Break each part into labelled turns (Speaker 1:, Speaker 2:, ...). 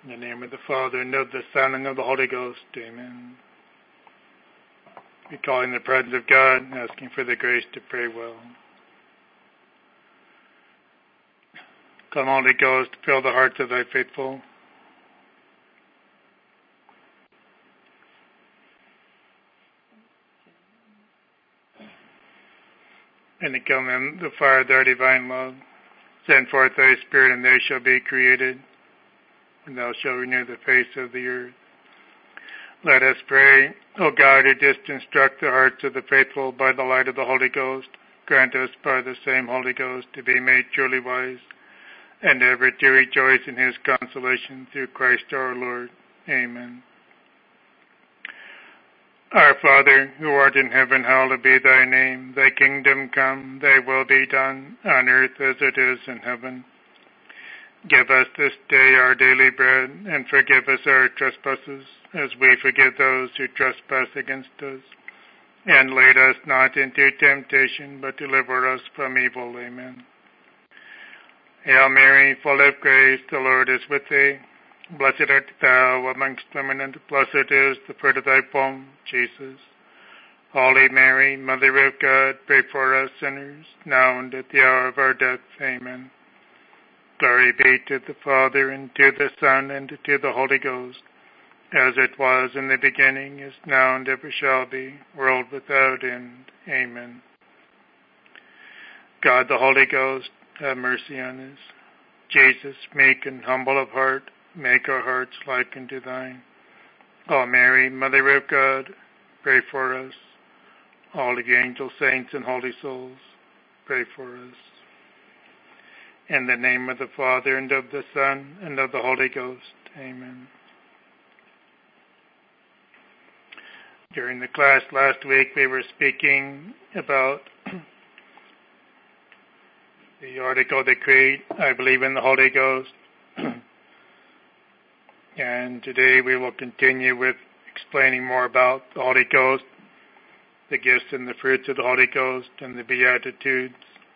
Speaker 1: In the name of the Father, and of the Son, and of the Holy Ghost. Amen. We call in the presence of God, asking for the grace to pray well. Come, Holy Ghost, fill the hearts of thy faithful. And to come in the fire of thy divine love. Send forth thy Spirit, and they shall be created, and thou shalt renew the face of the earth. Let us pray. O God, who didst instruct the hearts of the faithful by the light of the Holy Ghost, grant us by the same Holy Ghost to be made truly wise, and ever to rejoice in his consolation through Christ our Lord. Amen. Our Father, who art in heaven, hallowed be thy name. Thy kingdom come, thy will be done, on earth as it is in heaven. Give us this day our daily bread, and forgive us our trespasses, as we forgive those who trespass against us. And lead us not into temptation, but deliver us from evil. Amen. Hail Mary, full of grace, the Lord is with thee. Blessed art thou amongst women, and blessed is the fruit of thy womb, Jesus. Holy Mary, Mother of God, pray for us sinners, now and at the hour of our death. Amen. Glory be to the Father, and to the Son, and to the Holy Ghost, as it was in the beginning, is now, and ever shall be, world without end. Amen. God the Holy Ghost, have mercy on us. Jesus, meek and humble of heart, make our hearts like unto thine. O Mary, Mother of God, pray for us. All the angels, saints, and holy souls, pray for us. In the name of the Father, and of the Son, and of the Holy Ghost. Amen. During the class last week, we were speaking about the article of the Creed, I believe in the Holy Ghost. And today we will continue with explaining more about the Holy Ghost, the gifts and the fruits of the Holy Ghost, and the Beatitudes.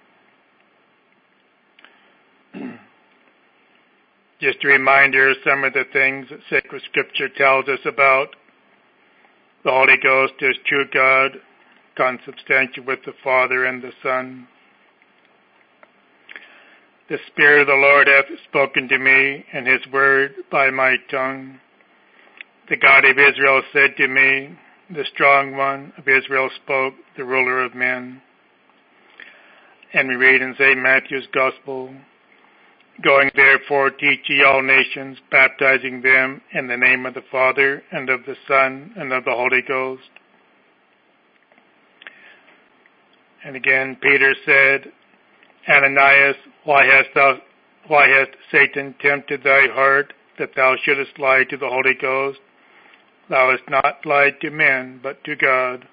Speaker 1: Just a reminder of some of the things that Sacred Scripture tells us about. The Holy Ghost is true God, consubstantial with the Father and the Son. The Spirit of the Lord hath spoken to me, and his word by my tongue. The God of Israel said to me, the strong one of Israel spoke, the ruler of men. And we read in St. Matthew's Gospel, going therefore teach ye all nations, baptizing them in the name of the Father, and of the Son, and of the Holy Ghost. And again Peter said, Ananias, why hast Satan tempted thy heart, that thou shouldest lie to the Holy Ghost? Thou hast not lied to men, but to God.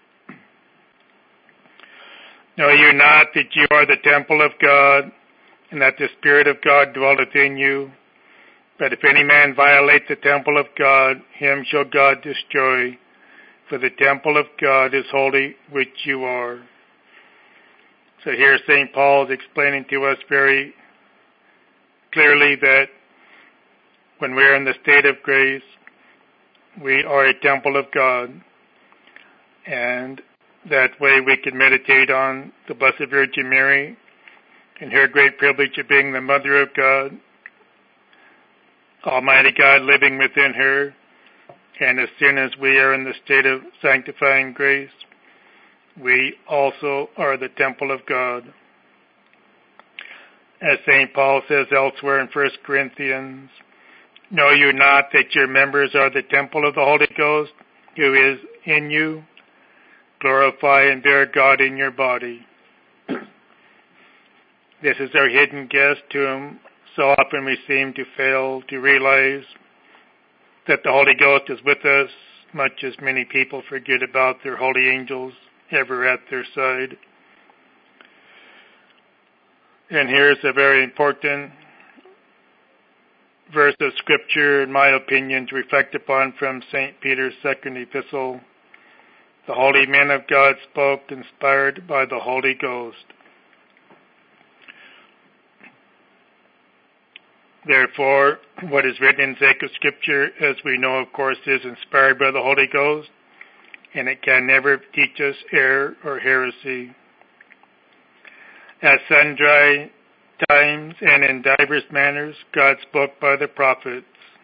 Speaker 1: Know you not that you are the temple of God, and that the Spirit of God dwelleth in you? But if any man violate the temple of God, him shall God destroy. For the temple of God is holy, which you are. So here St. Paul is explaining to us very clearly that when we are in the state of grace, we are a temple of God. And that way we can meditate on the Blessed Virgin Mary and her great privilege of being the Mother of God, Almighty God living within her. And as soon as we are in the state of sanctifying grace, we also are the temple of God. As St. Paul says elsewhere in 1 Corinthians, know you not that your members are the temple of the Holy Ghost, who is in you? Glorify and bear God in your body. This is our hidden guest, to whom so often we seem to fail to realize that the Holy Ghost is with us, much as many people forget about their holy angels ever at their side. And here's a very important verse of Scripture, in my opinion, to reflect upon from St. Peter's second epistle. The holy men of God spoke, inspired by the Holy Ghost. Therefore, what is written in sacred scripture, as we know, of course, is inspired by the Holy Ghost, and it can never teach us error or heresy. At sundry times and in divers manners, God spoke by the prophets.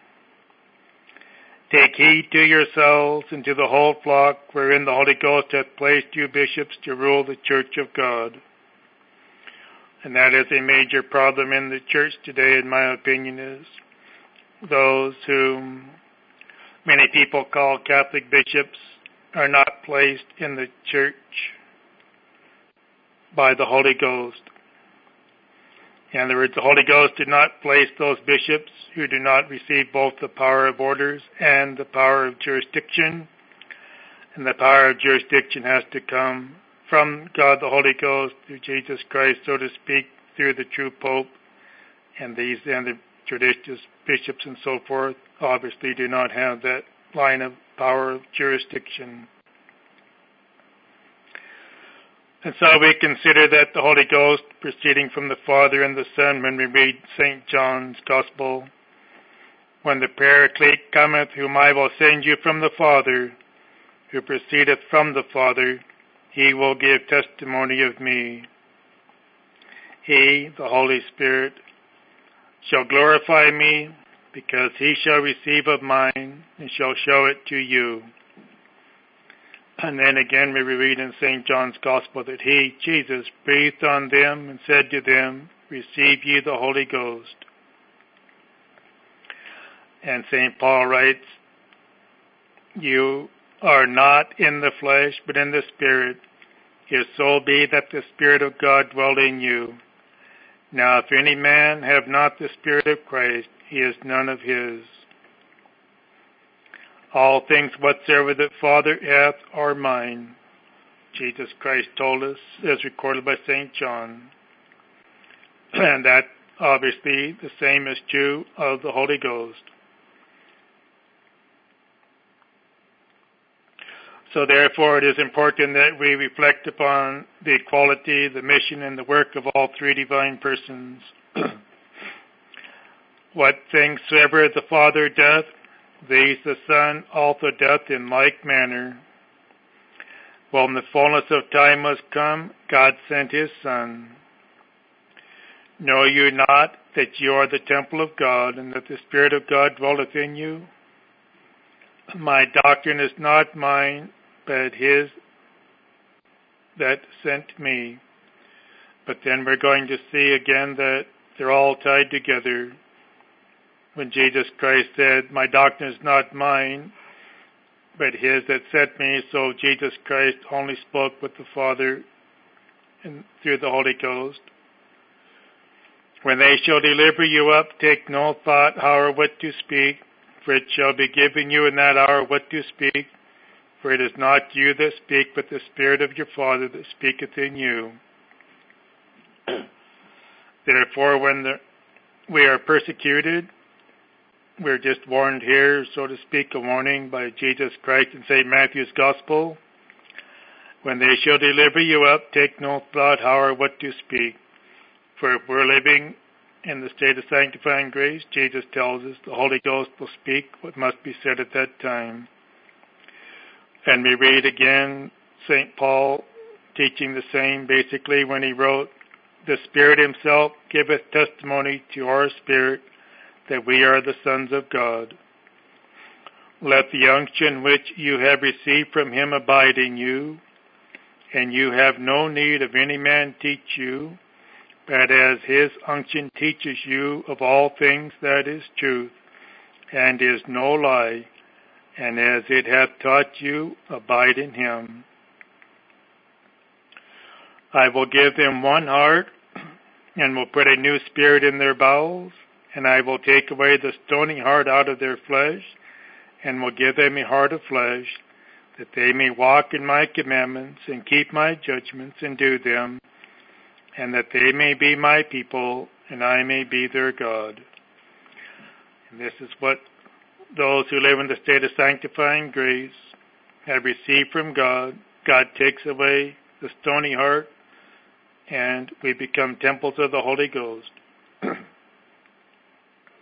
Speaker 1: Take heed to yourselves and to the whole flock, wherein the Holy Ghost hath placed you bishops to rule the church of God. And that is a major problem in the church today, in my opinion, is those whom many people call Catholic bishops are not placed in the church by the Holy Ghost. In other words, the Holy Ghost did not place those bishops who do not receive both the power of orders and the power of jurisdiction. And the power of jurisdiction has to come from God the Holy Ghost through Jesus Christ, so to speak, through the true Pope. And the traditional bishops and so forth obviously do not have that line of power of jurisdiction. And so we consider that the Holy Ghost proceeding from the Father and the Son when we read St. John's Gospel. When the Paraclete cometh, whom I will send you from the Father, who proceedeth from the Father, he will give testimony of me. He, the Holy Spirit, shall glorify me, because he shall receive of mine and shall show it to you. And then again we read in St. John's Gospel that he, Jesus, breathed on them and said to them, receive ye the Holy Ghost. And St. Paul writes, you are not in the flesh, but in the Spirit, if so be that the Spirit of God dwell in you. Now if any man have not the Spirit of Christ, he is none of his. All things whatsoever the Father hath are mine, Jesus Christ told us, as recorded by St. John. And that obviously the same is true of the Holy Ghost. So therefore it is important that we reflect upon the equality, the mission, and the work of all three divine persons. What things soever the Father doth, these the Son also doth in like manner. When the fullness of time was come, God sent his Son. Know you not that you are the temple of God, and that the Spirit of God dwelleth in you? My doctrine is not mine, but his that sent me. But then we're going to see again that they're all tied together. When Jesus Christ said, my doctrine is not mine, but his that sent me, so Jesus Christ only spoke with the Father and through the Holy Ghost. When they shall deliver you up, take no thought how or what to speak, for it shall be given you in that hour what to speak. For it is not you that speak, but the Spirit of your Father that speaketh in you. Therefore, when we are persecuted, we're just warned here, so to speak, a warning by Jesus Christ in St. Matthew's Gospel. When they shall deliver you up, take no thought how or what to speak. For if we're living in the state of sanctifying grace, Jesus tells us the Holy Ghost will speak what must be said at that time. And we read again St. Paul teaching the same basically when he wrote, the Spirit himself giveth testimony to our spirit that we are the sons of God. Let the unction which you have received from him abide in you, and you have no need of any man teach you, but as his unction teaches you of all things, that is truth, and is no lie, and as it hath taught you, abide in him. I will give them one heart, and will put a new spirit in their bowels, and I will take away the stony heart out of their flesh, and will give them a heart of flesh, that they may walk in my commandments, and keep my judgments, and do them, and that they may be my people, and I may be their God. And this is what those who live in the state of sanctifying grace have received from God. God takes away the stony heart, and we become temples of the Holy Ghost.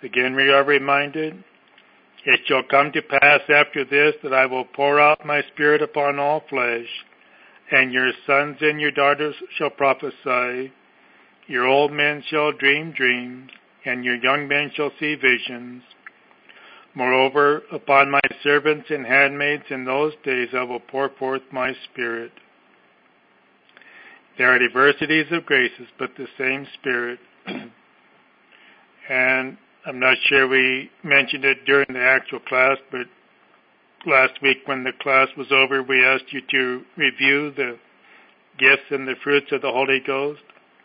Speaker 1: Again we are reminded, it shall come to pass after this that I will pour out my Spirit upon all flesh, and your sons and your daughters shall prophesy, your old men shall dream dreams, and your young men shall see visions. Moreover, upon my servants and handmaids in those days I will pour forth my Spirit. There are diversities of graces, but the same Spirit. And I'm not sure we mentioned it during the actual class, but last week when the class was over, we asked you to review the gifts and the fruits of the Holy Ghost.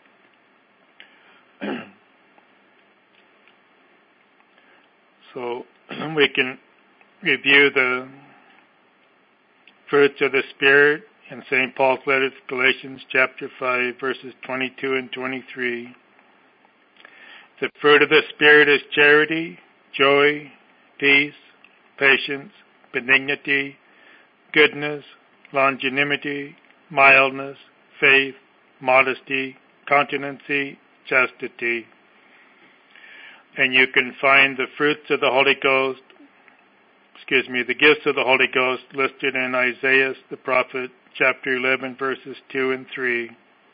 Speaker 1: So we can review the fruits of the Spirit in St. Paul's letter to Galatians chapter 5, verses 22 and 23. The fruit of the Spirit is charity, joy, peace, patience, benignity, goodness, longanimity, mildness, faith, modesty, continency, chastity. And you can find the fruits of the Holy Ghost, the gifts of the Holy Ghost listed in Isaiah the prophet, chapter 11, verses 2 and 3.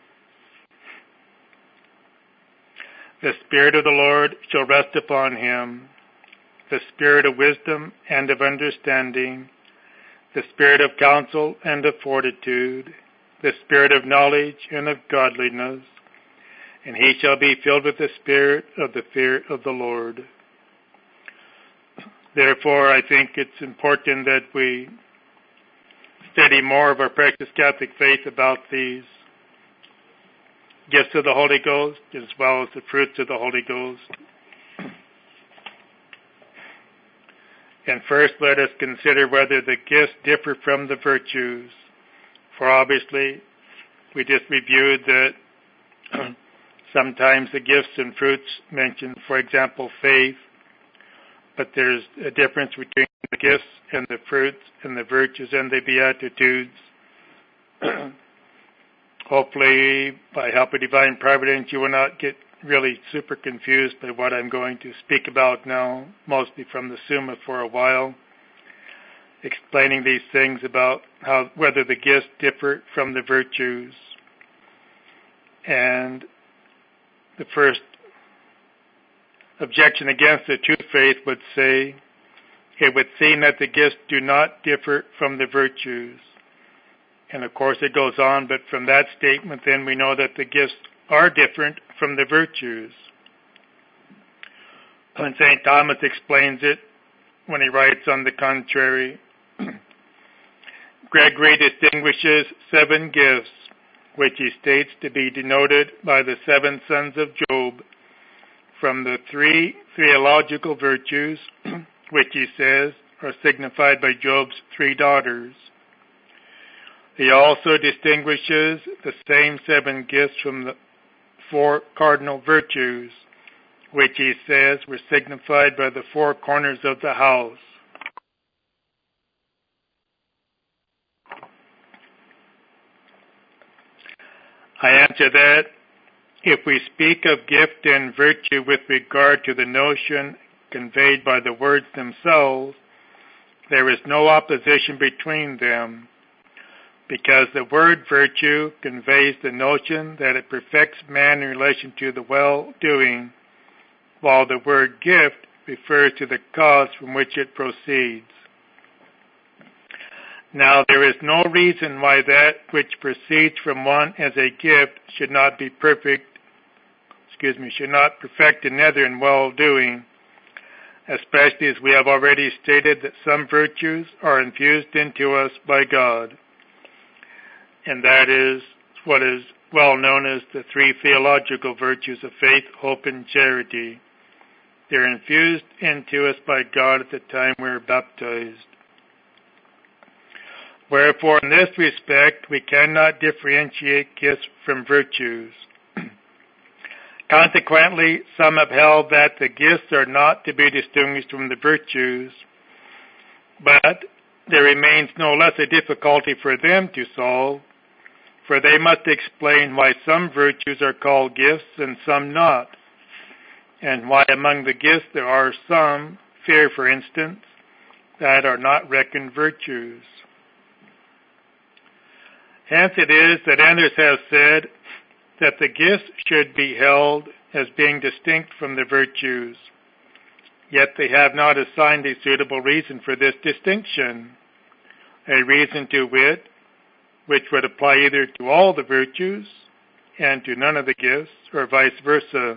Speaker 1: The Spirit of the Lord shall rest upon him, the Spirit of wisdom and of understanding, the Spirit of counsel and of fortitude, the Spirit of knowledge and of godliness, and he shall be filled with the Spirit of the fear of the Lord. Therefore, I think it's important that we study more of our precious Catholic faith about these gifts of the Holy Ghost, as well as the fruits of the Holy Ghost. And first, let us consider whether the gifts differ from the virtues. For obviously, we just reviewed that sometimes the gifts and fruits mention, for example, faith, but there's a difference between the gifts and the fruits and the virtues and the beatitudes. Hopefully, by help of divine providence, you will not get really super confused by what I'm going to speak about now, mostly from the Summa for a while, explaining these things about whether the gifts differ from the virtues. And the first objection against the true faith would say, it would seem that the gifts do not differ from the virtues. And of course it goes on, but from that statement then we know that the gifts are different from the virtues. And St. Thomas explains it when he writes on the contrary. Gregory distinguishes 7 gifts, which he states to be denoted by the 7 sons of Job, from the 3 theological virtues, which he says are signified by Job's 3 daughters. He also distinguishes the same 7 gifts from the 4 cardinal virtues, which he says were signified by the 4 corners of the house. I answer that if we speak of gift and virtue with regard to the notion conveyed by the words themselves, there is no opposition between them, because the word virtue conveys the notion that it perfects man in relation to the well-doing, while the word gift refers to the cause from which it proceeds. Now, there is no reason why that which proceeds from one as a gift should not perfect another in well-doing, especially as we have already stated that some virtues are infused into us by God. And that is what is well known as the 3 theological virtues of faith, hope, and charity. They're infused into us by God at the time we're baptized. Wherefore, in this respect, we cannot differentiate gifts from virtues. Consequently, some have held that the gifts are not to be distinguished from the virtues, but there remains no less a difficulty for them to solve, for they must explain why some virtues are called gifts and some not, and why among the gifts there are some, fear for instance, that are not reckoned virtues. Hence it is that others have said that the gifts should be held as being distinct from the virtues, yet they have not assigned a suitable reason for this distinction, a reason to wit, which would apply either to all the virtues and to none of the gifts, or vice versa.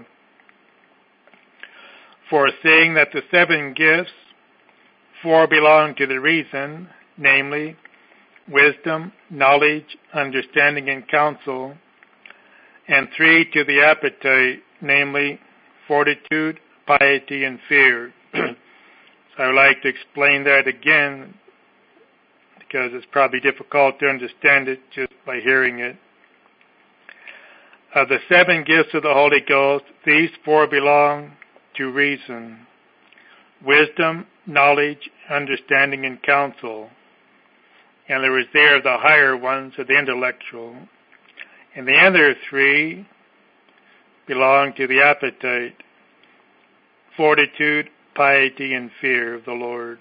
Speaker 1: For seeing that the 7 gifts, 4 belong to the reason, namely, wisdom, knowledge, understanding, and counsel, and 3 to the appetite, namely, fortitude, piety, and fear. So I would like to explain that again, because it's probably difficult to understand it just by hearing it. Of the 7 gifts of the Holy Ghost, these 4 belong to reason, wisdom, knowledge, understanding, and counsel. And the reserve, the higher ones, are the intellectual. And the other 3 belong to the appetite, fortitude, piety, and fear of the Lord.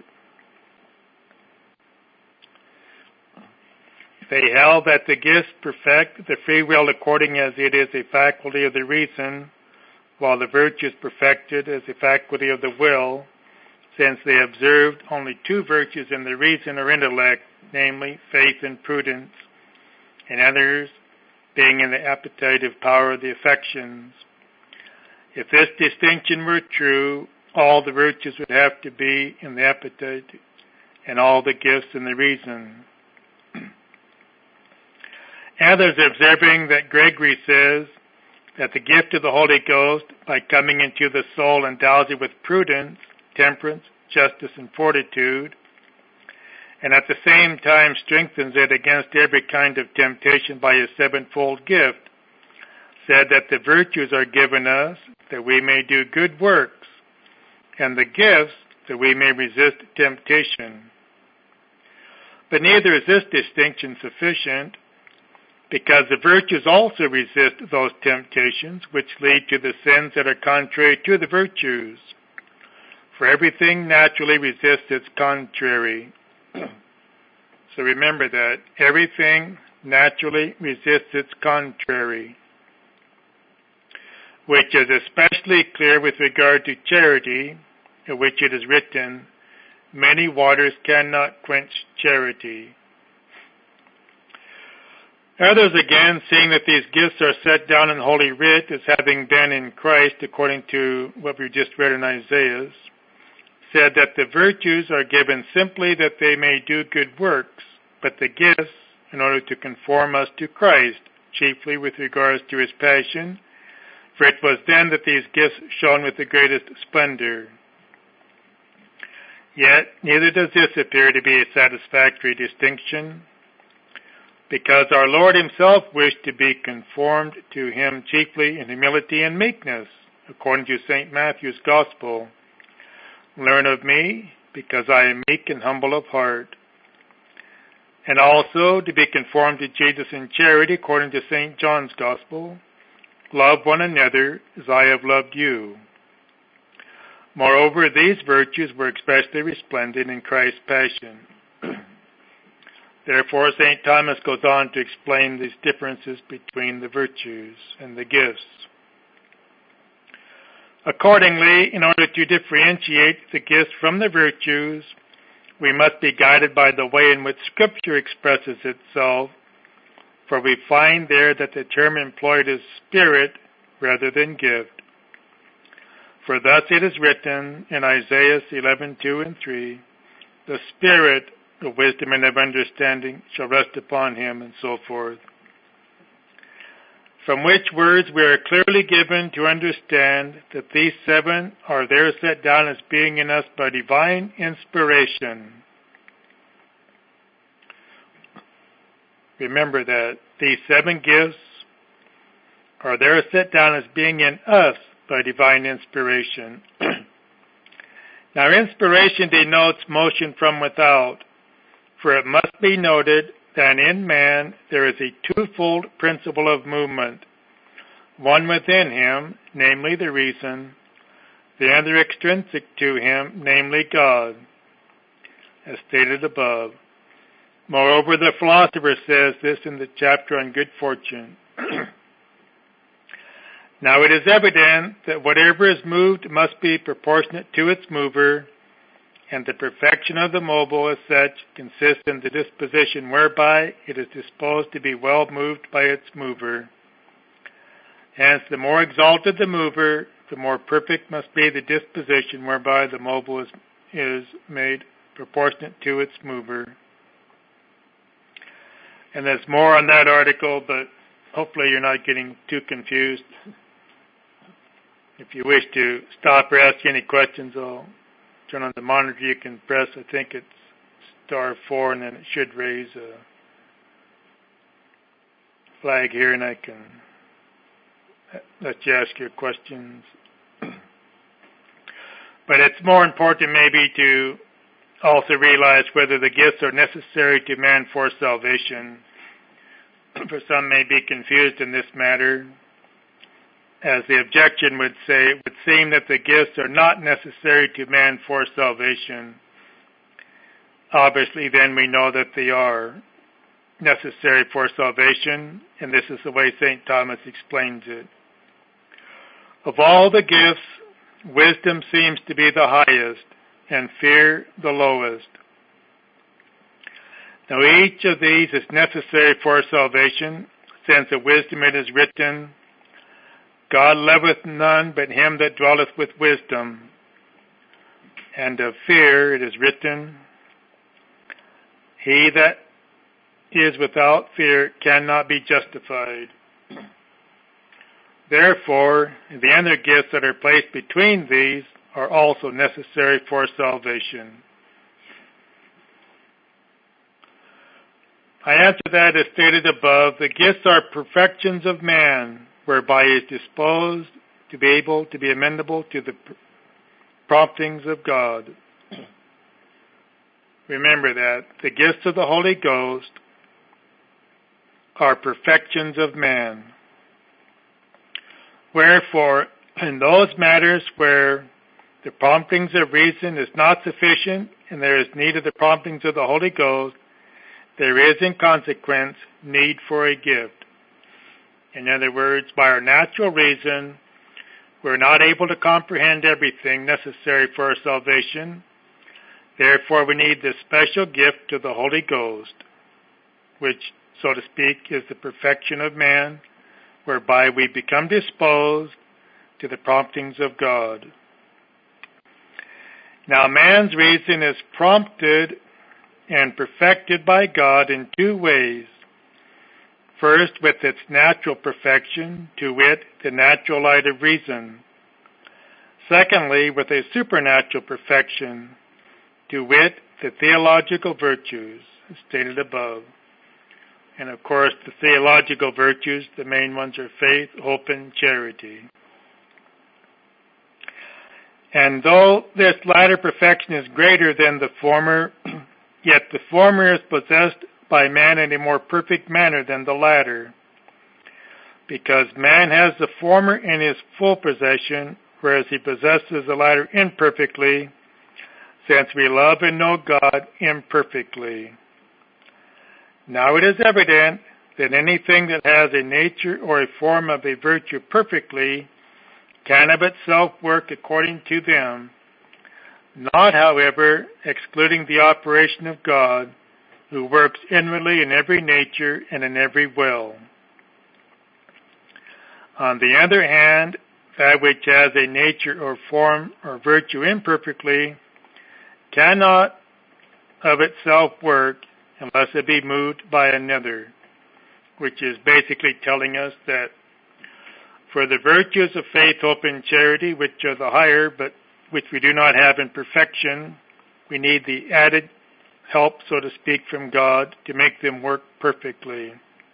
Speaker 1: They held that the gifts perfect the free will according as it is a faculty of the reason, while the virtues perfected as a faculty of the will, since they observed only 2 virtues in the reason or intellect, namely faith and prudence, and others being in the appetitive power of the affections. If this distinction were true, all the virtues would have to be in the appetite, and all the gifts in the reason. Others observing that Gregory says that the gift of the Holy Ghost, by coming into the soul, endows it with prudence, temperance, justice, and fortitude, and at the same time strengthens it against every kind of temptation by his 7-fold gift, said that the virtues are given us that we may do good works, and the gifts that we may resist temptation. But neither is this distinction sufficient, because the virtues also resist those temptations which lead to the sins that are contrary to the virtues. For everything naturally resists its contrary. So remember that. Everything naturally resists its contrary, which is especially clear with regard to charity, in which it is written, "Many waters cannot quench charity." Others again, seeing that these gifts are set down in Holy Writ as having been in Christ, according to what we just read in Isaiah, said that the virtues are given simply that they may do good works, but the gifts in order to conform us to Christ, chiefly with regards to his passion, for it was then that these gifts shone with the greatest splendor. Yet neither does this appear to be a satisfactory distinction, because our Lord himself wished to be conformed to him chiefly in humility and meekness, according to St. Matthew's Gospel. "Learn of me, because I am meek and humble of heart." And also to be conformed to Jesus in charity, according to St. John's Gospel. "Love one another as I have loved you." Moreover, these virtues were especially resplendent in Christ's passion. Therefore, St. Thomas goes on to explain these differences between the virtues and the gifts. Accordingly, in order to differentiate the gifts from the virtues, we must be guided by the way in which Scripture expresses itself, for we find there that the term employed is spirit rather than gift. For thus it is written in Isaiah 11:2 and 3, "The Spirit of wisdom and of understanding shall rest upon him," and so forth. From which words we are clearly given to understand that these 7 are there set down as being in us by divine inspiration. Remember that these 7 gifts are there set down as being in us by divine inspiration. Now, inspiration denotes motion from without, for it must be noted that in man there is a twofold principle of movement, one within him, namely the reason, the other extrinsic to him, namely God, as stated above. Moreover, the philosopher says this in the chapter on good fortune. Now it is evident that whatever is moved must be proportionate to its mover, and the perfection of the mobile as such consists in the disposition whereby it is disposed to be well moved by its mover. Hence, the more exalted the mover, the more perfect must be the disposition whereby the mobile is made proportionate to its mover. And there's more on that article, but hopefully you're not getting too confused. If you wish to stop or ask any questions, I'll turn on the monitor. You can press, I think it's *4, and then it should raise a flag here, and I can let you ask your questions. But it's more important maybe to also realize whether the gifts are necessary to man for salvation. For some may be confused in this matter. As the objection would say, it would seem that the gifts are not necessary to man for salvation. Obviously, then we know that they are necessary for salvation, and this is the way St. Thomas explains it. Of all the gifts, wisdom seems to be the highest, and fear the lowest. Now each of these is necessary for salvation, since of wisdom it is written, God loveth none but him that dwelleth with wisdom. And of fear it is written, he that is without fear cannot be justified. Therefore, the other gifts that are placed between these are also necessary for salvation. I answer that as stated above, the gifts are perfections of man, whereby he is disposed to be able to be amenable to the promptings of God. Remember that the gifts of the Holy Ghost are perfections of man. Wherefore, in those matters where the promptings of reason is not sufficient and there is need of the promptings of the Holy Ghost, there is in consequence need for a gift. In other words, by our natural reason, we're not able to comprehend everything necessary for our salvation. Therefore, we need this special gift of the Holy Ghost, which, so to speak, is the perfection of man, whereby we become disposed to the promptings of God. Now, man's reason is prompted and perfected by God in two ways. First, with its natural perfection, to wit, the natural light of reason. Secondly, with a supernatural perfection, to wit, the theological virtues, stated above. And of course, the theological virtues, the main ones are faith, hope, and charity. And though this latter perfection is greater than the former, yet the former is possessed by man in a more perfect manner than the latter, because man has the former in his full possession, whereas he possesses the latter imperfectly, since we love and know God imperfectly. Now it is evident that anything that has a nature or a form of a virtue perfectly can of itself work according to them, not, however, excluding the operation of God, who works inwardly in every nature and in every will. On the other hand, that which has a nature or form or virtue imperfectly cannot of itself work unless it be moved by another, which is basically telling us that for the virtues of faith, hope, and charity, which are the higher, but which we do not have in perfection, we need the added help, so to speak, from God to make them work perfectly.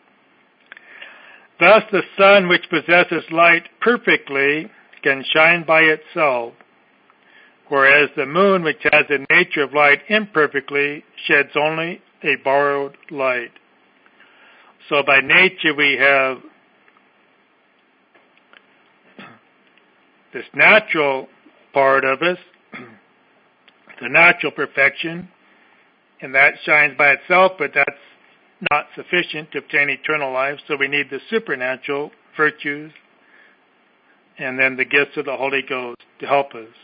Speaker 1: Thus, the sun, which possesses light perfectly, can shine by itself, whereas the moon, which has the nature of light imperfectly, sheds only a borrowed light. So by nature we have this natural part of us, the natural perfection, and that shines by itself, but that's not sufficient to obtain eternal life, so we need the supernatural virtues and then the gifts of the Holy Ghost to help us.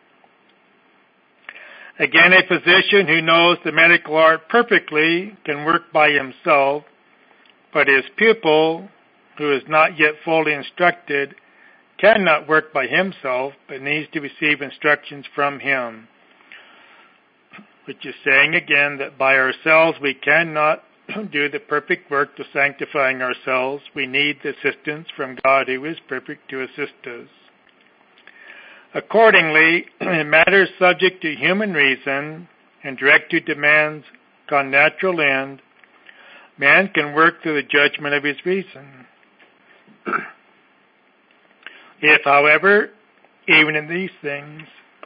Speaker 1: Again, a physician who knows the medical art perfectly can work by himself, but his pupil, who is not yet fully instructed, cannot work by himself, but needs to receive instructions from him. Which is saying again that by ourselves we cannot do the perfect work of sanctifying ourselves. We need the assistance from God who is perfect to assist us. Accordingly, in matters subject to human reason and direct to demands on natural end, man can work through the judgment of his reason. If, however, even in these things,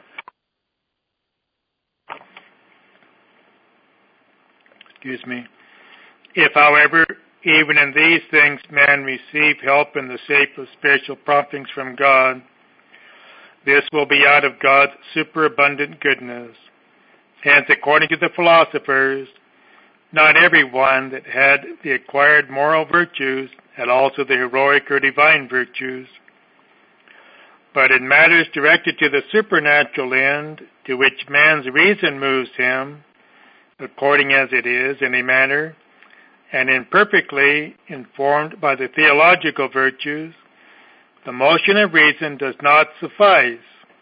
Speaker 1: If, however, even in these things man receive help in the shape of spiritual promptings from God, this will be out of God's superabundant goodness. Hence, according to the philosophers, not everyone that had the acquired moral virtues had also the heroic or divine virtues. But in matters directed to the supernatural end, to which man's reason moves him, according as it is, in a manner, and imperfectly informed by the theological virtues, the motion of reason does not suffice,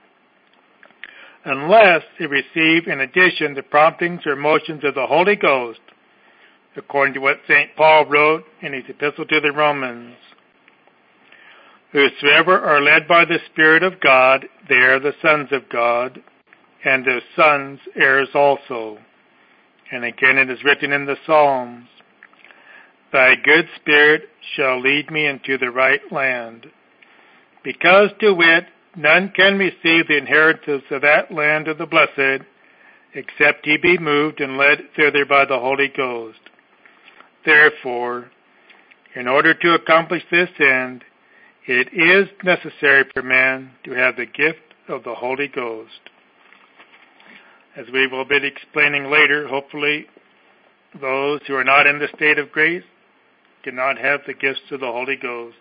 Speaker 1: unless it receive in addition the promptings or motions of the Holy Ghost, according to what St. Paul wrote in his epistle to the Romans. Whosoever are led by the Spirit of God, they are the sons of God, and as sons heirs also. And again it is written in the Psalms, Thy good Spirit shall lead me into the right land. Because, to wit, none can receive the inheritance of that land of the blessed, except he be moved and led thither by the Holy Ghost. Therefore, in order to accomplish this end, it is necessary for man to have the gift of the Holy Ghost. As we will be explaining later, hopefully those who are not in the state of grace cannot have the gifts of the Holy Ghost.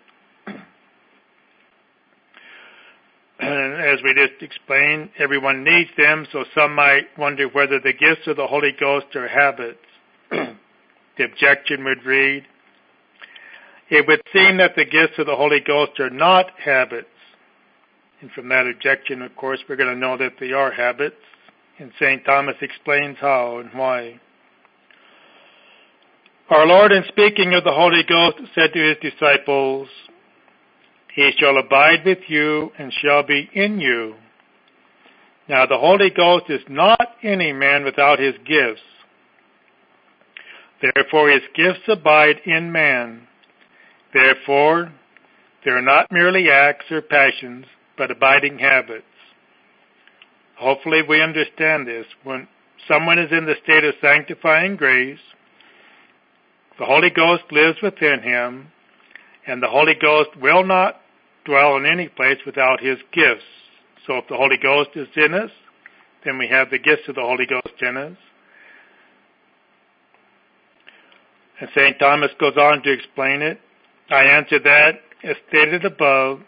Speaker 1: And as we just explained, everyone needs them, so some might wonder whether the gifts of the Holy Ghost are habits. The objection would read, it would seem that the gifts of the Holy Ghost are not habits. And from that objection, of course, we're going to know that they are habits. And St. Thomas explains how and why. Our Lord, in speaking of the Holy Ghost, said to his disciples, He shall abide with you and shall be in you. Now the Holy Ghost is not any man without his gifts. Therefore his gifts abide in man. Therefore they are not merely acts or passions, but abiding habits. Hopefully we understand this. When someone is in the state of sanctifying grace, the Holy Ghost lives within him, and the Holy Ghost will not dwell in any place without his gifts. So if the Holy Ghost is in us, then we have the gifts of the Holy Ghost in us. And St. Thomas goes on to explain it. I answer that, as stated above,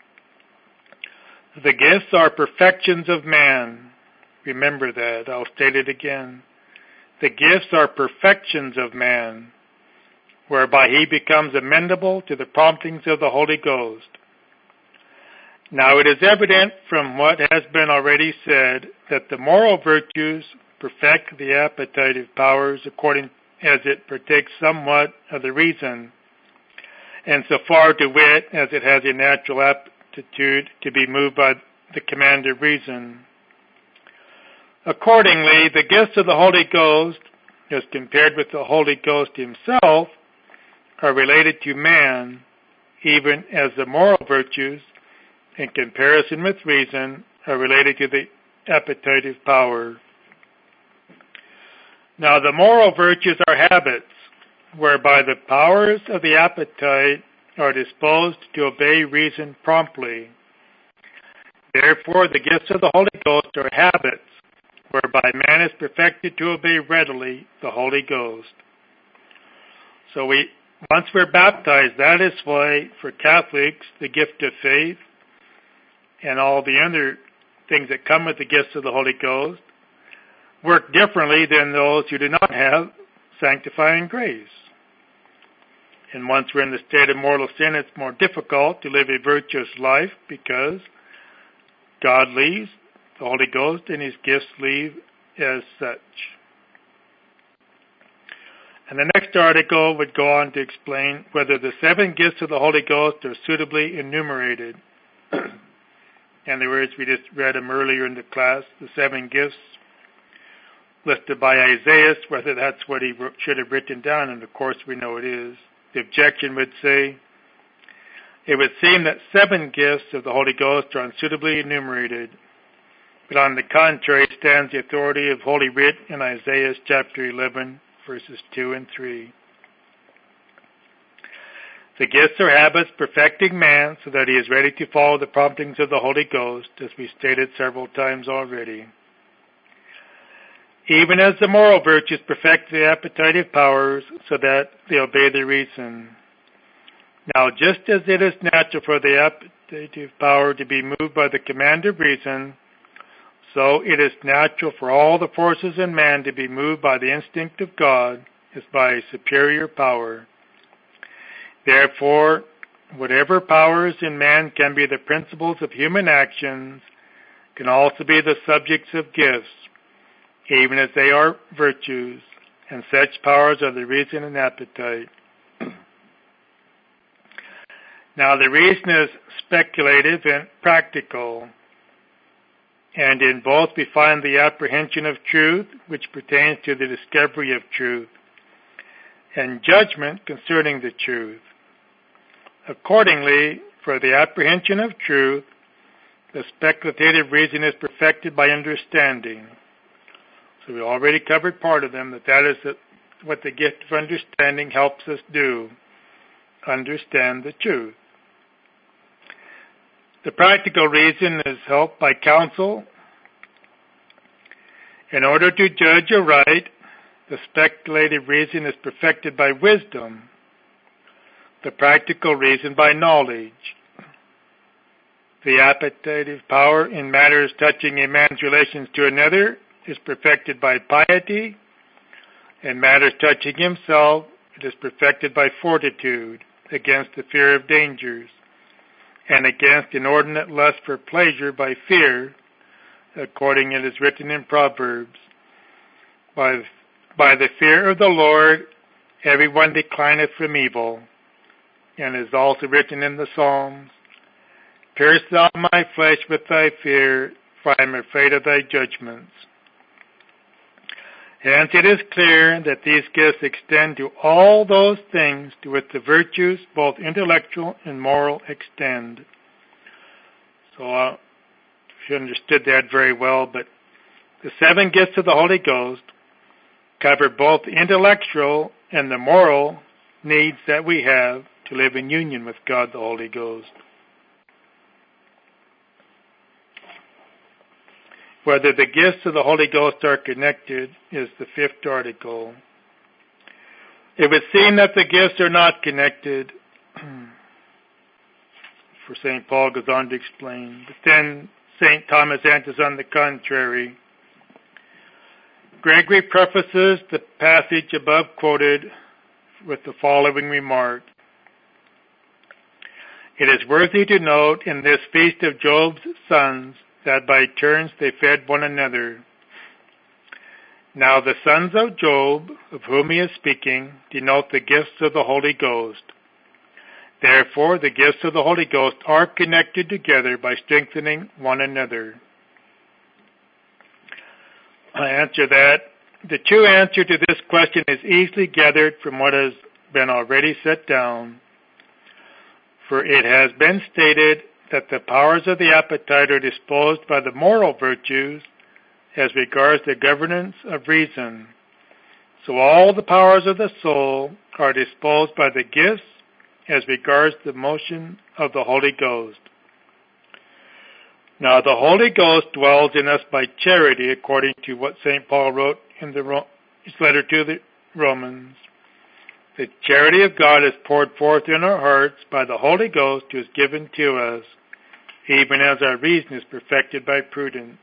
Speaker 1: the gifts are perfections of man. Remember that. I'll state it again. The gifts are perfections of man, whereby he becomes amenable to the promptings of the Holy Ghost. Now it is evident from what has been already said that the moral virtues perfect the appetitive powers according as it partakes somewhat of the reason, and so far to wit as it has a natural aptitude to be moved by the command of reason. Accordingly, the gifts of the Holy Ghost, as compared with the Holy Ghost himself, are related to man, even as the moral virtues, in comparison with reason, are related to the appetitive power. Now the moral virtues are habits, whereby the powers of the appetite are disposed to obey reason promptly. Therefore, the gifts of the Holy Ghost are habits whereby man is perfected to obey readily the Holy Ghost. So once we're baptized, that is why for Catholics, the gift of faith and all the other things that come with the gifts of the Holy Ghost work differently than those who do not have sanctifying grace. And once we're in the state of mortal sin, it's more difficult to live a virtuous life because God leaves, the Holy Ghost and His gifts leave as such. And the next article would go on to explain whether the 7 gifts of the Holy Ghost are suitably enumerated. In the words, we just read them earlier in the class, the 7 gifts listed by Isaiah, whether that's what he should have written down, and of course we know it is. The objection would say, it would seem that 7 gifts of the Holy Ghost are unsuitably enumerated, but on the contrary stands the authority of Holy Writ in Isaiah chapter 11, verses 2 and 3. The gifts are habits perfecting man so that he is ready to follow the promptings of the Holy Ghost, as we stated several times already. Even as the moral virtues perfect the appetitive powers so that they obey the reason. Now, just as it is natural for the appetitive power to be moved by the command of reason, so it is natural for all the forces in man to be moved by the instinct of God as by a superior power. Therefore, whatever powers in man can be the principles of human actions can also be the subjects of gifts, even as they are virtues, and such powers are the reason and appetite. Now, the reason is speculative and practical, and in both we find the apprehension of truth, which pertains to the discovery of truth, and judgment concerning the truth. Accordingly, for the apprehension of truth, the speculative reason is perfected by understanding. So we already covered part of them, that is what the gift of understanding helps us do, understand the truth. The practical reason is helped by counsel. In order to judge aright, the speculative reason is perfected by wisdom, the practical reason by knowledge. The appetitive power in matters touching a man's relations to another is perfected by piety, and matters touching himself, it is perfected by fortitude against the fear of dangers, and against inordinate lust for pleasure by fear, according it is written in Proverbs. By the fear of the Lord, everyone declineth from evil, and is also written in the Psalms, Pierce thou my flesh with thy fear, for I am afraid of thy judgments. Hence it is clear that these gifts extend to all those things to which the virtues, both intellectual and moral, extend. So you understood that very well, but the 7 gifts of the Holy Ghost cover both the intellectual and the moral needs that we have to live in union with God the Holy Ghost. Whether the gifts of the Holy Ghost are connected is the 5th article. It would seem that the gifts are not connected, for St. Paul goes on to explain. But then St. Thomas answers on the contrary. Gregory prefaces the passage above quoted with the following remark. It is worthy to note in this feast of Job's sons that by turns they fed one another. Now the sons of Job, of whom he is speaking, denote the gifts of the Holy Ghost. Therefore, the gifts of the Holy Ghost are connected together by strengthening one another. I answer that. The true answer to this question is easily gathered from what has been already set down. For it has been stated that the powers of the appetite are disposed by the moral virtues as regards the governance of reason. So all the powers of the soul are disposed by the gifts as regards the motion of the Holy Ghost. Now the Holy Ghost dwells in us by charity, according to what St. Paul wrote in his letter to the Romans. The charity of God is poured forth in our hearts by the Holy Ghost who is given to us, even as our reason is perfected by prudence.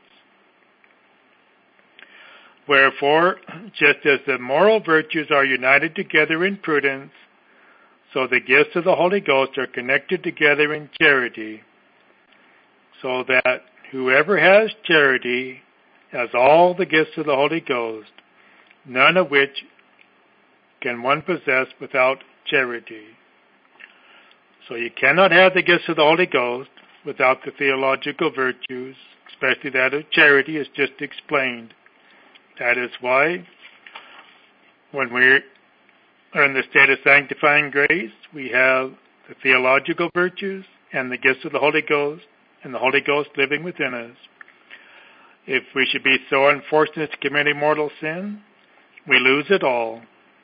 Speaker 1: Wherefore, just as the moral virtues are united together in prudence, so the gifts of the Holy Ghost are connected together in charity, so that whoever has charity has all the gifts of the Holy Ghost, none of which can one possess without charity. So you cannot have the gifts of the Holy Ghost without the theological virtues, especially that of charity, as just explained. That is why when we are in the state of sanctifying grace, we have the theological virtues and the gifts of the Holy Ghost, and the Holy Ghost living within us. If we should be so unfortunate to commit a mortal sin, we lose it all.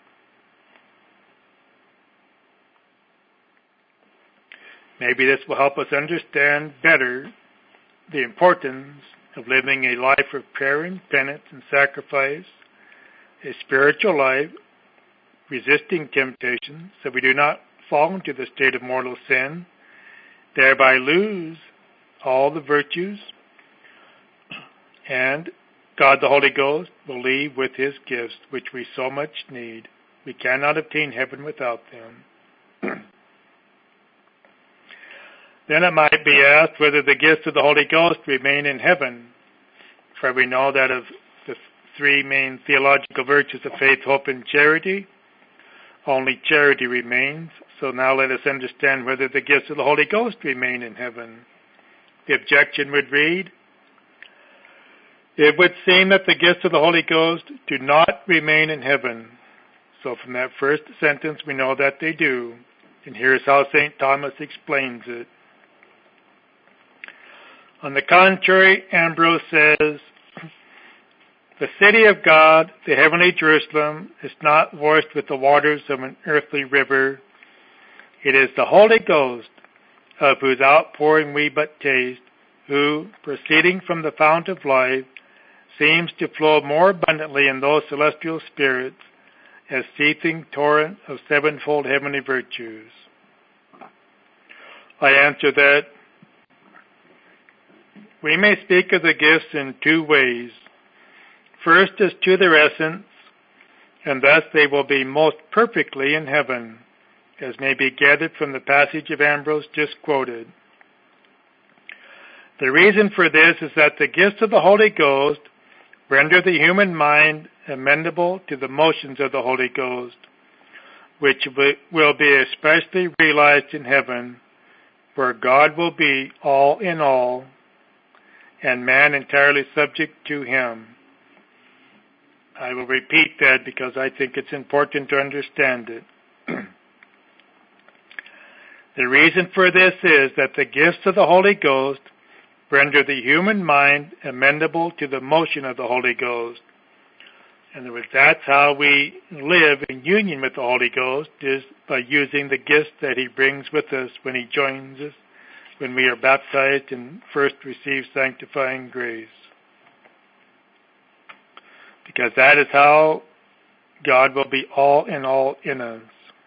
Speaker 1: Maybe this will help us understand better the importance of living a life of prayer and penance and sacrifice, a spiritual life, resisting temptations, so we do not fall into the state of mortal sin, thereby lose all the virtues, and God the Holy Ghost will leave with his gifts, which we so much need. We cannot obtain heaven without them. Then it might be asked whether the gifts of the Holy Ghost remain in heaven, for we know that of the three main theological virtues of faith, hope, and charity, only charity remains. So now let us understand whether the gifts of the Holy Ghost remain in heaven. The objection would read, it would seem that the gifts of the Holy Ghost do not remain in heaven. So from that first sentence we know that they do. And here's how St. Thomas explains it. On the contrary, Ambrose says, the city of God, the heavenly Jerusalem, is not washed with the waters of an earthly river. It is the Holy Ghost, of whose outpouring we but taste, who, proceeding from the fount of life, seems to flow more abundantly in those celestial spirits as seething torrent of sevenfold heavenly virtues. I answer that we may speak of the gifts in two ways. First as to their essence, and thus they will be most perfectly in heaven, as may be gathered from the passage of Ambrose just quoted. The reason for this is that the gifts of the Holy Ghost render the human mind amenable to the motions of the Holy Ghost, which will be especially realized in heaven, where God will be all in all, and man entirely subject to him. I will repeat that because I think it's important to understand it. The reason for this is that the gifts of the Holy Ghost render the human mind amenable to the motion of the Holy Ghost. In other words, that's how we live in union with the Holy Ghost, is by using the gifts that he brings with us when he joins us, when we are baptized and first receive sanctifying grace. Because that is how God will be all in us.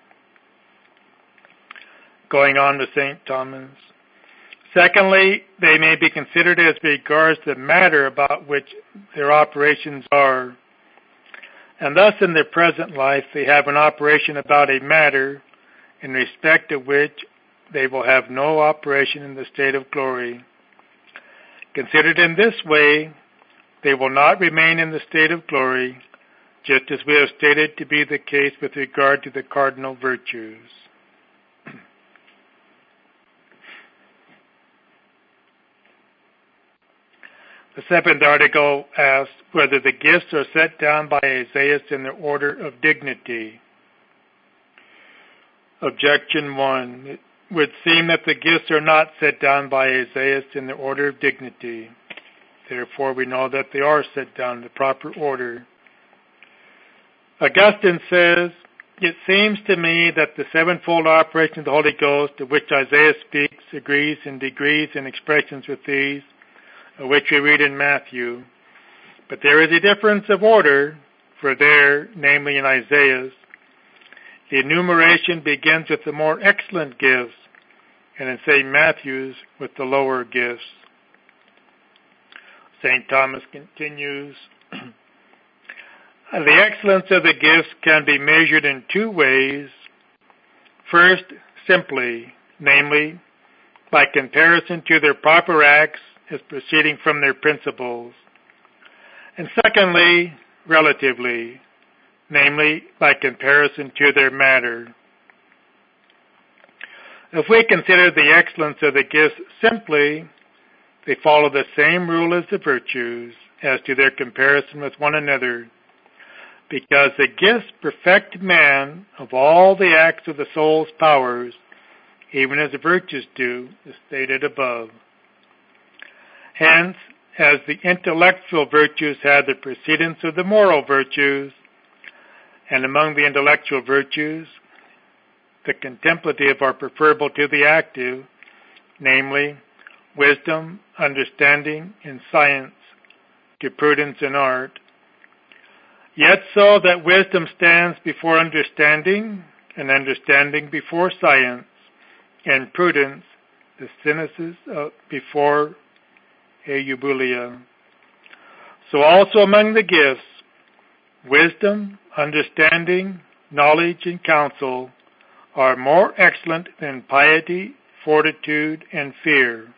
Speaker 1: Going on to St. Thomas. Secondly, they may be considered as regards the matter about which their operations are. And thus in their present life they have an operation about a matter in respect of which they will have no operation in the state of glory. Considered in this way, they will not remain in the state of glory, just as we have stated to be the case with regard to the cardinal virtues. The seventh article asks whether the gifts are set down by Isaiah in their order of dignity. Objection 1. It would seem that the gifts are not set down by Isaiah in the order of dignity. Therefore, we know that they are set down in the proper order. Augustine says, it seems to me that the sevenfold operation of the Holy Ghost, of which Isaiah speaks, agrees in degrees and expressions with these, which we read in Matthew. But there is a difference of order, for there, namely in Isaiah, the enumeration begins with the more excellent gifts, and in St. Matthew's with the lower gifts. St. Thomas continues, the excellence of the gifts can be measured in two ways. First, simply, namely, by comparison to their proper acts as proceeding from their principles. And secondly, relatively, namely, by comparison to their matter. If we consider the excellence of the gifts simply, they follow the same rule as the virtues as to their comparison with one another, because the gifts perfect man of all the acts of the soul's powers, even as the virtues do, as stated above. Hence, as the intellectual virtues had the precedence of the moral virtues, and among the intellectual virtues, the contemplative are preferable to the active, namely, wisdom, understanding, and science, to prudence and art. Yet so that wisdom stands before understanding, and understanding before science, and prudence, the synesis, before eubulia. So also among the gifts, wisdom, understanding, knowledge, and counsel are more excellent than piety, fortitude, and fear.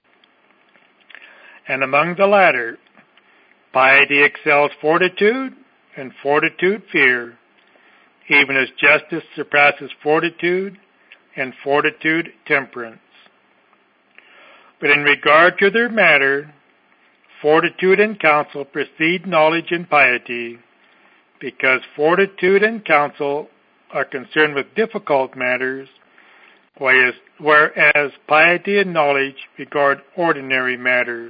Speaker 1: And among the latter, piety excels fortitude, and fortitude fear, even as justice surpasses fortitude, and fortitude temperance. But in regard to their matter, fortitude and counsel precede knowledge and piety, because fortitude and counsel are concerned with difficult matters, whereas piety and knowledge regard ordinary matters.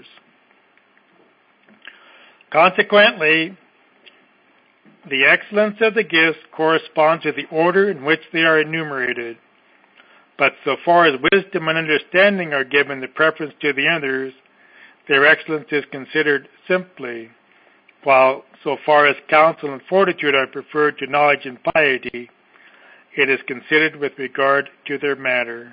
Speaker 1: Consequently, the excellence of the gifts corresponds to the order in which they are enumerated. But so far as wisdom and understanding are given the preference to the others, their excellence is considered simply, while so far as counsel and fortitude are preferred to knowledge and piety, it is considered with regard to their matter.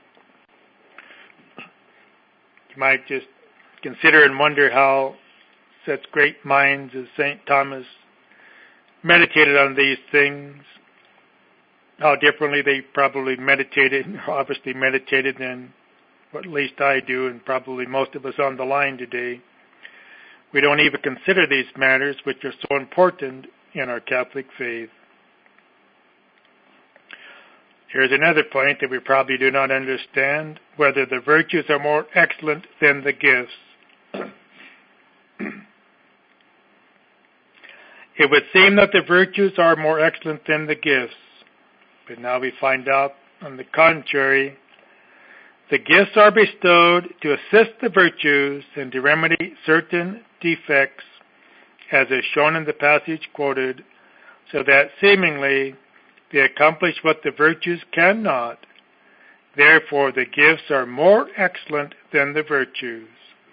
Speaker 1: You might just consider and wonder how such great minds as St. Thomas meditated on these things, how differently they probably meditated, obviously meditated than what at least I do, and probably most of us on the line today. We don't even consider these matters which are so important in our Catholic faith. Here's another point that we probably do not understand, whether the virtues are more excellent than the gifts. It would seem that the virtues are more excellent than the gifts, but now we find out, on the contrary, the gifts are bestowed to assist the virtues and to remedy certain defects, as is shown in the passage quoted, so that seemingly they accomplish what the virtues cannot. Therefore, the gifts are more excellent than the virtues.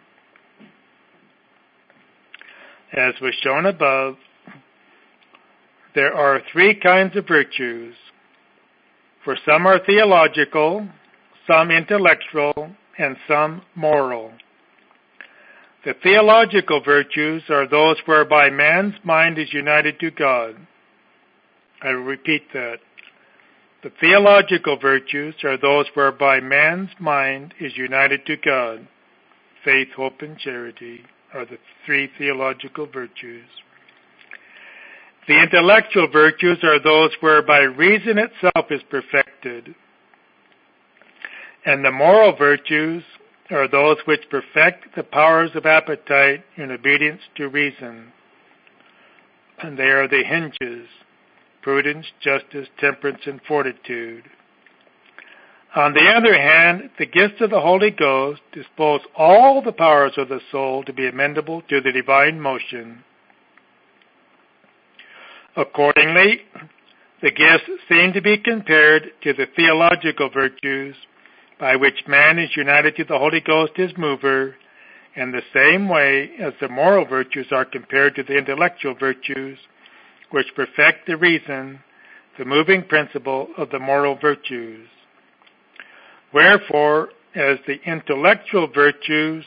Speaker 1: As was shown above, there are three kinds of virtues. For some are theological, some intellectual, and some moral. The theological virtues are those whereby man's mind is united to God. I will repeat that. The theological virtues are those whereby man's mind is united to God. Faith, hope, and charity are the three theological virtues. The intellectual virtues are those whereby reason itself is perfected. And the moral virtues are those which perfect the powers of appetite in obedience to reason. And they are the hinges: prudence, justice, temperance, and fortitude. On the other hand, the gifts of the Holy Ghost dispose all the powers of the soul to be amenable to the divine motion. Accordingly, the gifts seem to be compared to the theological virtues, by which man is united to the Holy Ghost, his mover, in the same way as the moral virtues are compared to the intellectual virtues, which perfect the reason, the moving principle of the moral virtues. Wherefore, as the intellectual virtues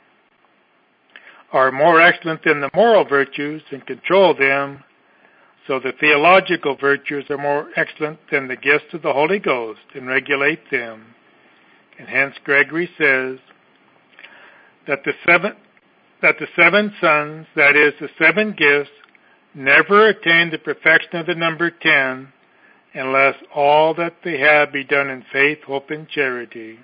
Speaker 1: are more excellent than the moral virtues and control them, so the theological virtues are more excellent than the gifts of the Holy Ghost and regulate them. And hence Gregory says that the seven sons, that is, the seven gifts, never attain the perfection of the number 10 unless all that they have be done in faith, hope, and charity.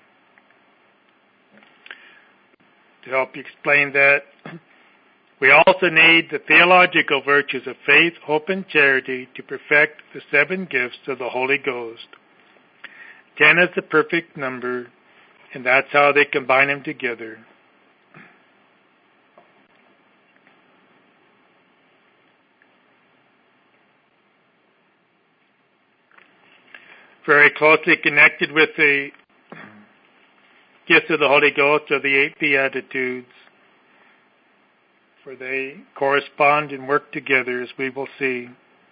Speaker 1: To help you explain that, we also need the theological virtues of faith, hope, and charity to perfect the seven gifts of the Holy Ghost. 10 is the perfect number, and that's how they combine them together. Very closely connected with the gifts of the Holy Ghost are the 8 Beatitudes, for they correspond and work together, as we will see.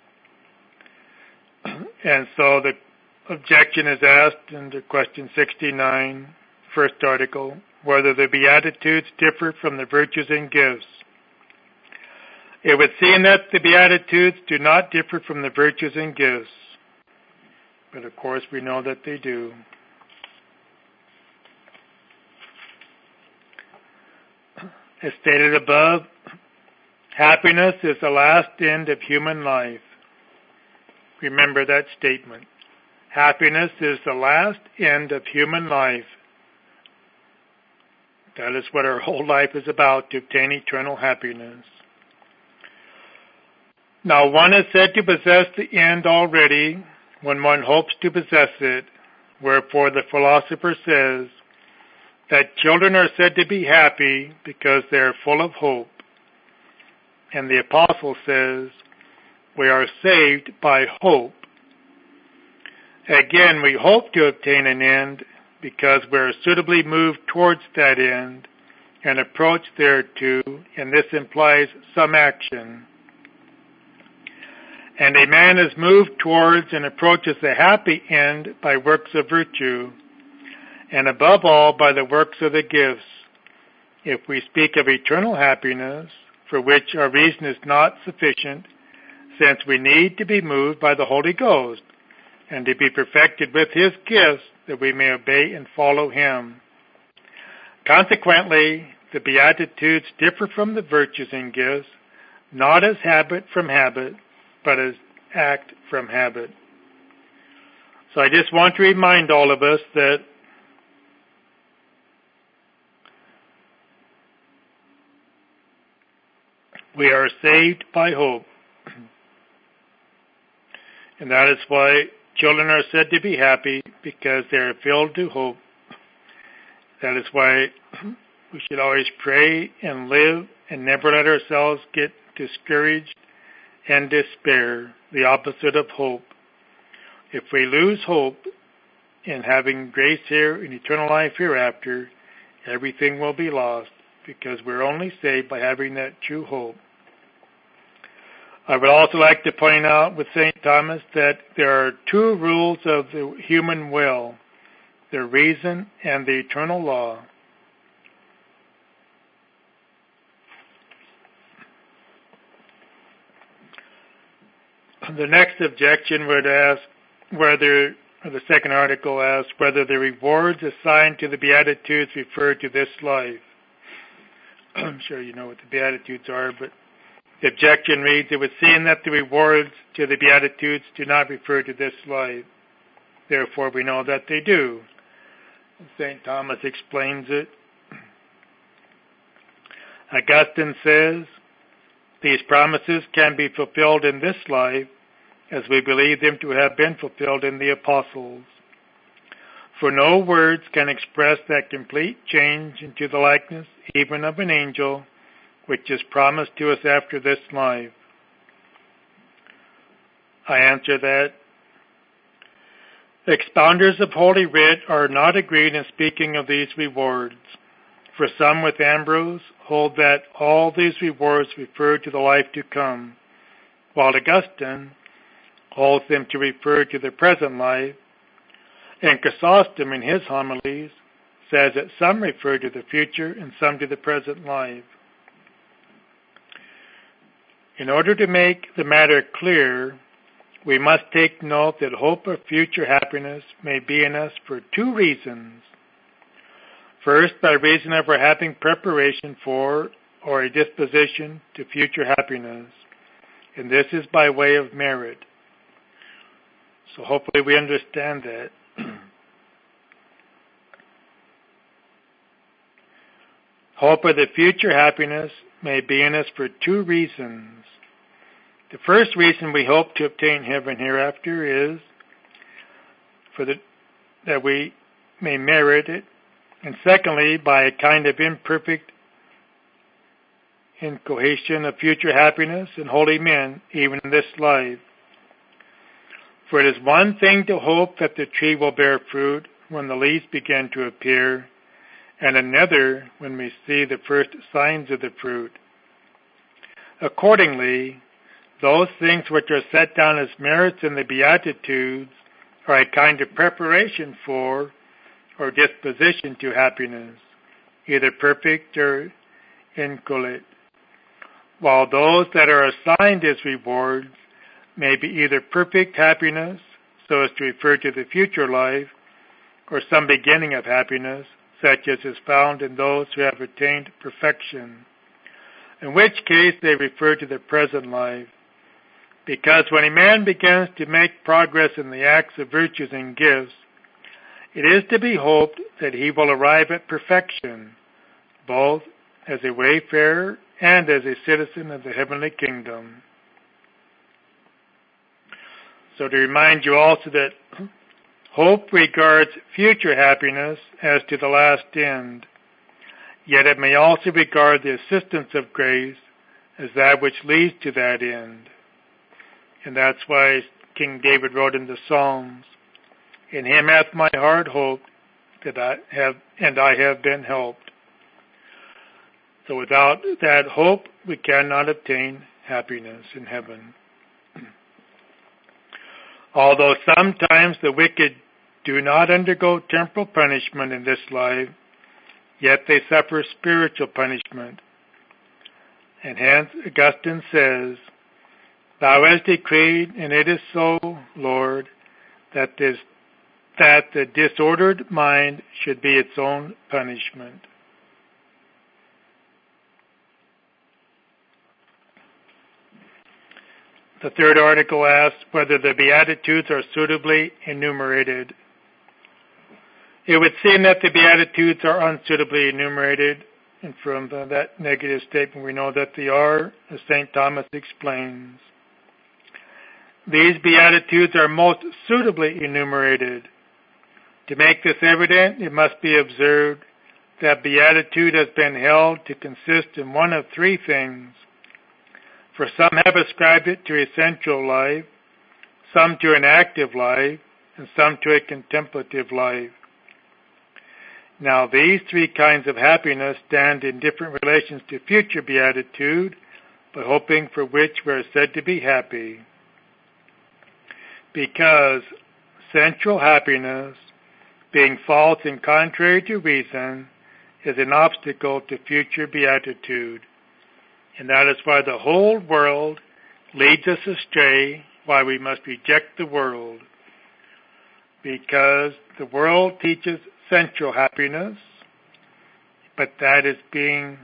Speaker 1: And so the objection is asked under question 69, first article, whether the Beatitudes differ from the virtues and gifts. It would seem that the Beatitudes do not differ from the virtues and gifts, but of course we know that they do. As stated above, happiness is the last end of human life. Remember that statement. Happiness is the last end of human life. That is what our whole life is about, to obtain eternal happiness. Now, one is said to possess the end already when one hopes to possess it, wherefore the philosopher says that children are said to be happy because they are full of hope. And the apostle says, we are saved by hope. Again, we hope to obtain an end because we are suitably moved towards that end and approach thereto, and this implies some action. And a man is moved towards and approaches the happy end by works of virtue, and above all by the works of the gifts. If we speak of eternal happiness, for which our reason is not sufficient, since we need to be moved by the Holy Ghost, and to be perfected with His gifts, that we may obey and follow Him. Consequently, the Beatitudes differ from the virtues and gifts, not as habit from habit, but as act from habit. So I just want to remind all of us that we are saved by hope. And that is why children are said to be happy, because they are filled to hope. That is why we should always pray and live and never let ourselves get discouraged and despair, the opposite of hope. If we lose hope in having grace here and eternal life hereafter, everything will be lost, because we're only saved by having that true hope. I would also like to point out with St. Thomas that there are two rules of the human will, the reason and the eternal law. The next objection would ask whether, or the second article asks, whether the rewards assigned to the Beatitudes refer to this life. I'm sure you know what the Beatitudes are, but the objection reads, it would seem that the rewards to the Beatitudes do not refer to this life. Therefore, we know that they do. St. Thomas explains it. Augustine says, these promises can be fulfilled in this life, as we believe them to have been fulfilled in the apostles. For no words can express that complete change into the likeness, even of an angel, which is promised to us after this life. I answer that expounders of Holy Writ are not agreed in speaking of these rewards. For some, with Ambrose, hold that all these rewards refer to the life to come, while Augustine holds them to refer to the present life, and Chrysostom in his homilies says that some refer to the future and some to the present life. In order to make the matter clear, we must take note that hope of future happiness may be in us for two reasons. First, by reason of our having preparation for or a disposition to future happiness, and this is by way of merit. So hopefully we understand that. Hope of the future happiness may be in us for two reasons. The first reason we hope to obtain heaven hereafter is that we may merit it, and secondly, by a kind of imperfect incohesion of future happiness and holy men, even in this life. For it is one thing to hope that the tree will bear fruit when the leaves begin to appear, and another when we see the first signs of the fruit. Accordingly, those things which are set down as merits in the Beatitudes are a kind of preparation for or disposition to happiness, either perfect or inchoate, while those that are assigned as rewards may be either perfect happiness, so as to refer to the future life, or some beginning of happiness, such as is found in those who have attained perfection, in which case they refer to the present life. Because when a man begins to make progress in the acts of virtues and gifts, it is to be hoped that he will arrive at perfection, both as a wayfarer and as a citizen of the heavenly kingdom. So to remind you also that hope regards future happiness as to the last end, yet it may also regard the assistance of grace as that which leads to that end. And that's why King David wrote in the Psalms, "In him hath my heart hoped, that I have been helped." So without that hope, we cannot obtain happiness in heaven. Although sometimes the wicked do not undergo temporal punishment in this life, yet they suffer spiritual punishment. And hence Augustine says, "Thou hast decreed, and it is so, Lord, that the disordered mind should be its own punishment." The third article asks whether the Beatitudes are suitably enumerated. It would seem that the Beatitudes are unsuitably enumerated, and from that negative statement we know that they are, as St. Thomas explains. These Beatitudes are most suitably enumerated. To make this evident, it must be observed that Beatitude has been held to consist in one of three things. For some have ascribed it to a sensual life, some to an active life, and some to a contemplative life. Now these three kinds of happiness stand in different relations to future beatitude, but hoping for which we are said to be happy. Because sensual happiness, being false and contrary to reason, is an obstacle to future beatitude. And that is why the whole world leads us astray, why we must reject the world. Because the world teaches sensual happiness, but that is being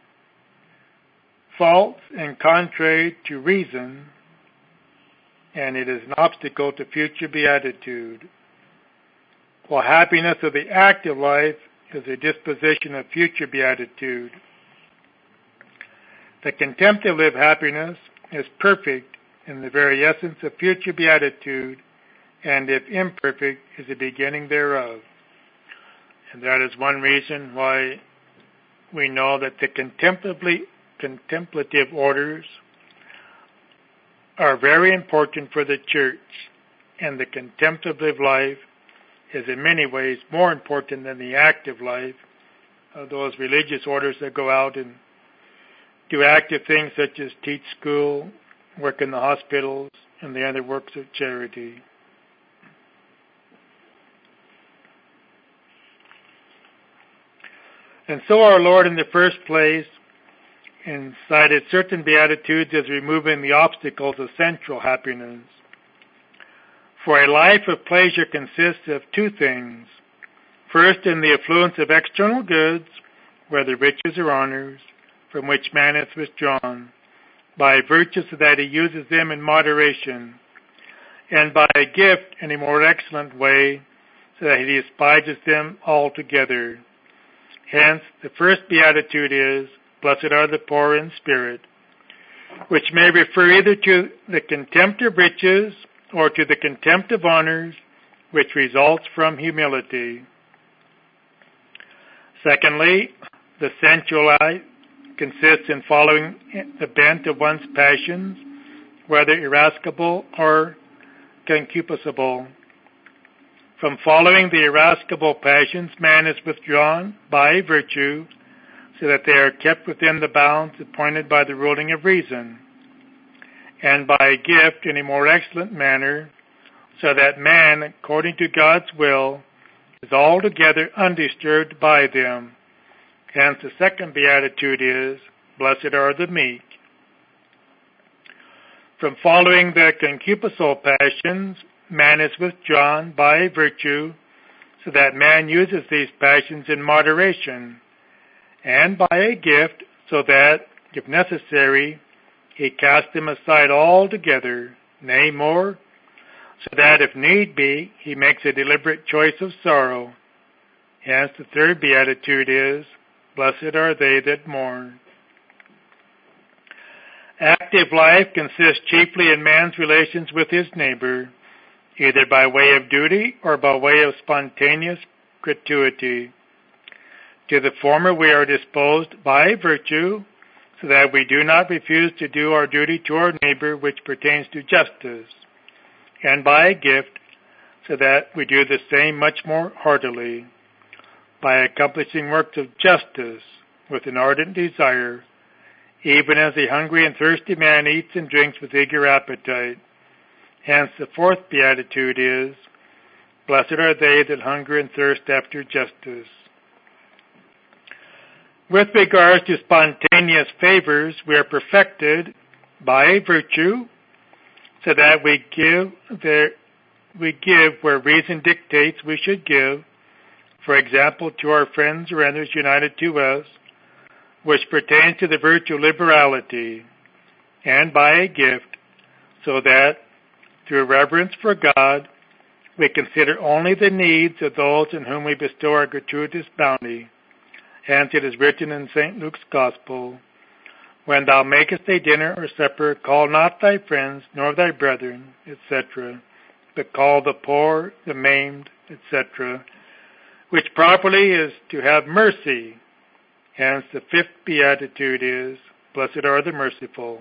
Speaker 1: false and contrary to reason, and it is an obstacle to future beatitude. While happiness of the active life is a disposition of future beatitude. The contemplative happiness is perfect in the very essence of future beatitude, and if imperfect, is the beginning thereof. And that is one reason why we know that the contemplative orders are very important for the church, and the contemplative life is in many ways more important than the active life
Speaker 2: those religious orders that go out and do active things such as teach school, work in the hospitals, and the other works of charity. And so our Lord in the first place incited certain beatitudes as removing the obstacles of sensual happiness. For a life of pleasure consists of two things. First, in the affluence of external goods, whether riches or honors, from which man is withdrawn, by virtue so that he uses them in moderation, and by a gift in a more excellent way, so that he despises them altogether. Hence, the first beatitude is, Blessed are the poor in spirit, which may refer either to the contempt of riches or to the contempt of honors, which results from humility. Secondly, the sensual life consists in following the bent of one's passions, whether irascible or concupiscible. From following the irascible passions, man is withdrawn by virtue, so that they are kept within the bounds appointed by the ruling of reason, and by a gift in a more excellent manner, so that man, according to God's will, is altogether undisturbed by them. Hence the second beatitude is, Blessed are the meek. From following the concupiscible passions, man is withdrawn by virtue, so that man uses these passions in moderation, and by a gift, so that, if necessary, he casts them aside altogether, nay more, so that if need be, he makes a deliberate choice of sorrow. Hence the third beatitude is, Blessed are they that mourn. Active life consists chiefly in man's relations with his neighbor, either by way of duty or by way of spontaneous gratuity. To the former we are disposed by virtue, so that we do not refuse to do our duty to our neighbor which pertains to justice, and by a gift, so that we do the same much more heartily, by accomplishing works of justice with an ardent desire, even as a hungry and thirsty man eats and drinks with eager appetite. Hence the fourth beatitude is, Blessed are they that hunger and thirst after justice. With regards to spontaneous favors, we are perfected by virtue, so that we give where reason dictates we should give, for example, to our friends or others united to us, which pertains to the virtue of liberality, and by a gift, so that, through reverence for God, we consider only the needs of those in whom we bestow our gratuitous bounty. Hence it is written in St. Luke's Gospel, When thou makest a dinner or supper, call not thy friends, nor thy brethren, etc., but call the poor, the maimed, etc., which properly is to have mercy. Hence the fifth beatitude is, Blessed are the merciful.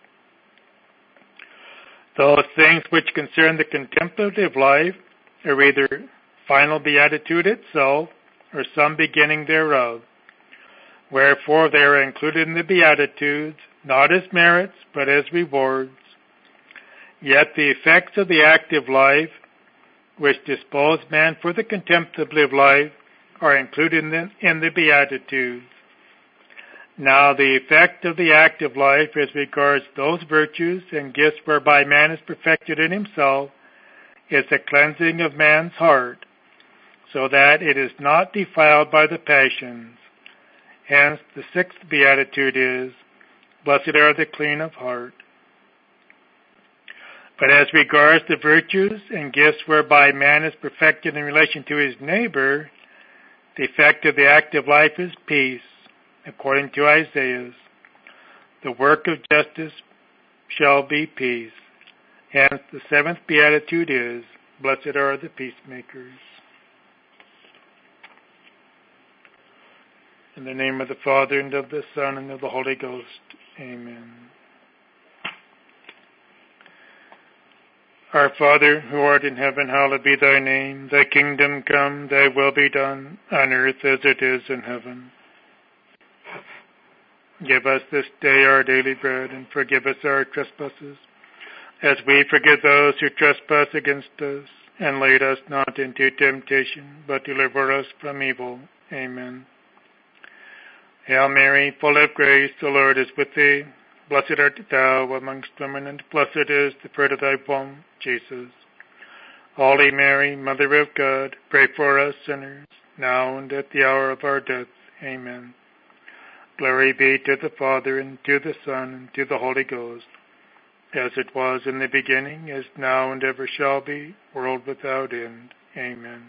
Speaker 2: Those things which concern the contemplative life are either final beatitude itself or some beginning thereof. Wherefore they are included in the Beatitudes, not as merits, but as rewards. Yet the effects of the active life, which dispose man for the contemplative life, are included in the Beatitudes. Now the effect of the active life as regards those virtues and gifts whereby man is perfected in himself is the cleansing of man's heart, so that it is not defiled by the passions. Hence the sixth beatitude is, Blessed are the clean of heart. But as regards the virtues and gifts whereby man is perfected in relation to his neighbor, the effect of the active life is peace, according to Isaiah. The work of justice shall be peace. Hence the seventh beatitude is, Blessed are the peacemakers. In the name of the Father, and of the Son, and of the Holy Ghost. Amen. Our Father, who art in heaven, hallowed be thy name. Thy kingdom come, thy will be done, on earth as it is in heaven. Give us this day our daily bread, and forgive us our trespasses, as we forgive those who trespass against us. And lead us not into temptation, but deliver us from evil. Amen. Hail Mary, full of grace, the Lord is with thee. Blessed art thou amongst women, and blessed is the fruit of thy womb, Jesus. Holy Mary, Mother of God, pray for us sinners, now and at the hour of our death. Amen. Glory be to the Father, and to the Son, and to the Holy Ghost, as it was in the beginning, is now, and ever shall be, world without end. Amen.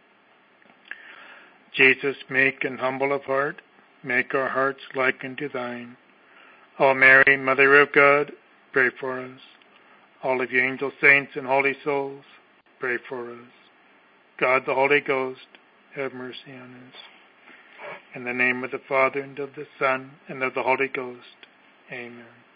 Speaker 2: Jesus, meek and humble of heart, make our hearts like unto thine. O Mary, Mother of God, pray for us. All of you angel saints and holy souls, pray for us. God the Holy Ghost, have mercy on us. In the name of the Father, and of the Son, and of the Holy Ghost. Amen.